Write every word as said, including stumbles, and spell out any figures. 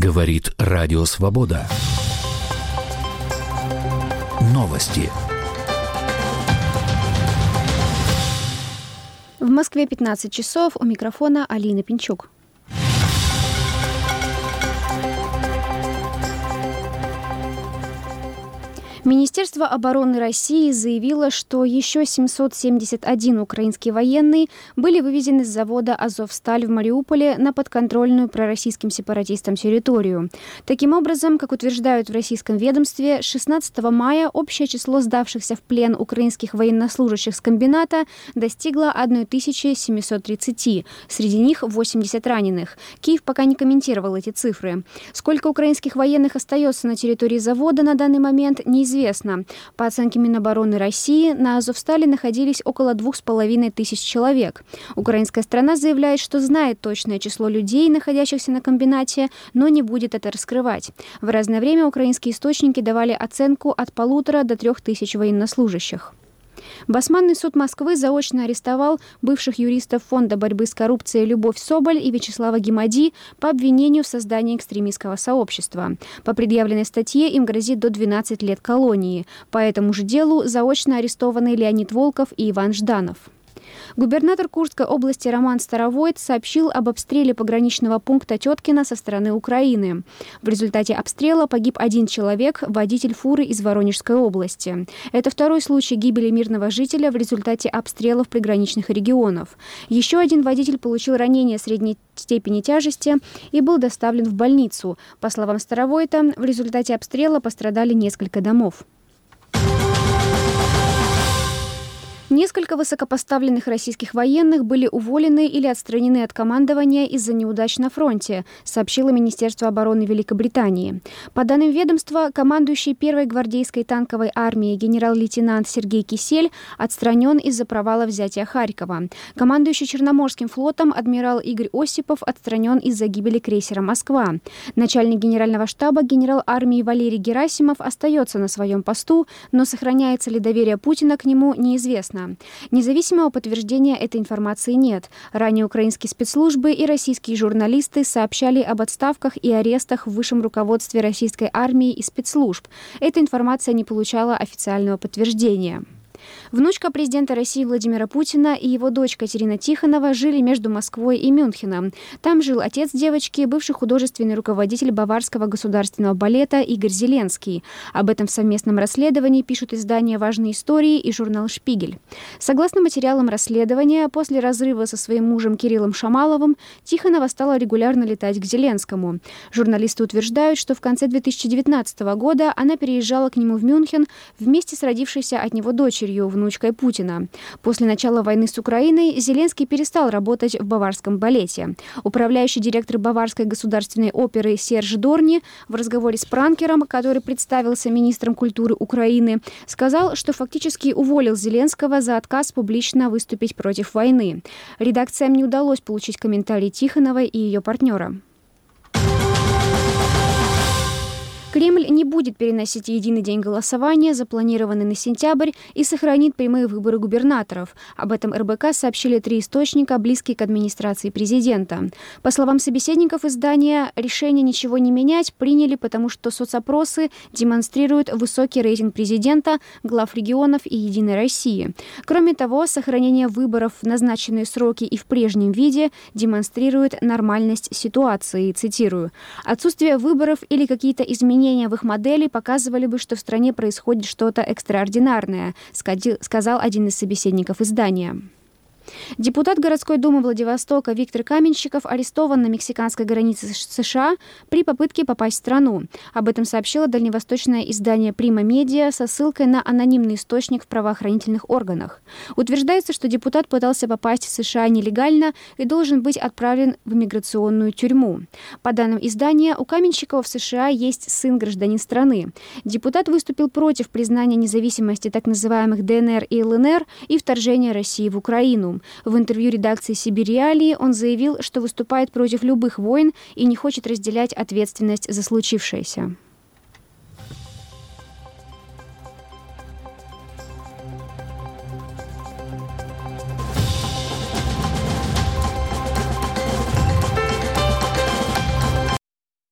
Говорит Радио Свобода. Новости. В Москве пятнадцать часов. У микрофона Алина Пинчук. Министерство обороны России заявило, что еще семьсот семьдесят один украинские военные были вывезены с завода «Азовсталь» в Мариуполе на подконтрольную пророссийским сепаратистам территорию. Таким образом, как утверждают в российском ведомстве, шестнадцатого мая общее число сдавшихся в плен украинских военнослужащих с комбината достигло тысяча семьсот тридцать, среди них восемьдесят раненых. Киев пока не комментировал эти цифры. Сколько украинских военных остается на территории завода на данный момент, неизвестно. Известно. По оценке Минобороны России, на Азовстале находились около двух с половиной тысяч человек. Украинская сторона заявляет, что знает точное число людей, находящихся на комбинате, но не будет это раскрывать. В разное время украинские источники давали оценку от полутора до трех тысяч военнослужащих. Басманный суд Москвы заочно арестовал бывших юристов Фонда борьбы с коррупцией Любовь Соболь и Вячеслава Гемади по обвинению в создании экстремистского сообщества. По предъявленной статье им грозит до двенадцати лет колонии. По этому же делу заочно арестованы Леонид Волков и Иван Жданов. Губернатор Курской области Роман Старовойт сообщил об обстреле пограничного пункта Теткино со стороны Украины. В результате обстрела погиб один человек, водитель фуры из Воронежской области. Это второй случай гибели мирного жителя в результате обстрелов приграничных регионов. Еще один водитель получил ранение средней степени тяжести и был доставлен в больницу. По словам Старовойта, в результате обстрела пострадали несколько домов. Несколько высокопоставленных российских военных были уволены или отстранены от командования из-за неудач на фронте, сообщило Министерство обороны Великобритании. По данным ведомства, командующий первой гвардейской танковой армией генерал-лейтенант Сергей Кисель отстранен из-за провала взятия Харькова. Командующий Черноморским флотом адмирал Игорь Осипов отстранен из-за гибели крейсера «Москва». Начальник генерального штаба генерал армии Валерий Герасимов остается на своем посту, но сохраняется ли доверие Путина к нему, неизвестно. Независимого подтверждения этой информации нет. Ранее украинские спецслужбы и российские журналисты сообщали об отставках и арестах в высшем руководстве российской армии и спецслужб. Эта информация не получала официального подтверждения. Внучка президента России Владимира Путина и его дочь Катерина Тихонова жили между Москвой и Мюнхеном. Там жил отец девочки, бывший художественный руководитель Баварского государственного балета Игорь Зеленский. Об этом в совместном расследовании пишут издания «Важные истории» и журнал «Шпигель». Согласно материалам расследования, после разрыва со своим мужем Кириллом Шамаловым Тихонова стала регулярно летать к Зеленскому. Журналисты утверждают, что в конце две тысячи девятнадцатого года она переезжала к нему в Мюнхен вместе с родившейся от него дочерью, внучкой Путина. После начала войны с Украиной Зеленский перестал работать в Баварском балете. Управляющий директор Баварской государственной оперы Серж Дорни в разговоре с пранкером, который представился министром культуры Украины, сказал, что фактически уволил Зеленского за отказ публично выступить против войны. Редакциям не удалось получить комментарий Тихоновой и ее партнера. Кремль не будет переносить единый день голосования, запланированный на сентябрь, и сохранит прямые выборы губернаторов. Об этом эр бэ ка сообщили три источника, близкие к администрации президента. По словам собеседников издания, решение ничего не менять приняли, потому что соцопросы демонстрируют высокий рейтинг президента, глав регионов и «Единой России». Кроме того, сохранение выборов в назначенные сроки и в прежнем виде демонстрирует нормальность ситуации. Цитирую: «Отсутствие выборов или какие-то изменения в их модели показывали бы, что в стране происходит что-то экстраординарное», сказал один из собеседников издания. Депутат городской думы Владивостока Виктор Каменщиков арестован на мексиканской границе с США при попытке попасть в страну. Об этом сообщило дальневосточное издание «Прима Медиа» со ссылкой на анонимный источник в правоохранительных органах. Утверждается, что депутат пытался попасть в США нелегально и должен быть отправлен в иммиграционную тюрьму. По данным издания, у Каменщикова в США есть сын гражданин страны. Депутат выступил против признания независимости так называемых дэ эн эр и эл эн эр и вторжения России в Украину. В интервью редакции «Сибириалии» он заявил, что выступает против любых войн и не хочет разделять ответственность за случившееся.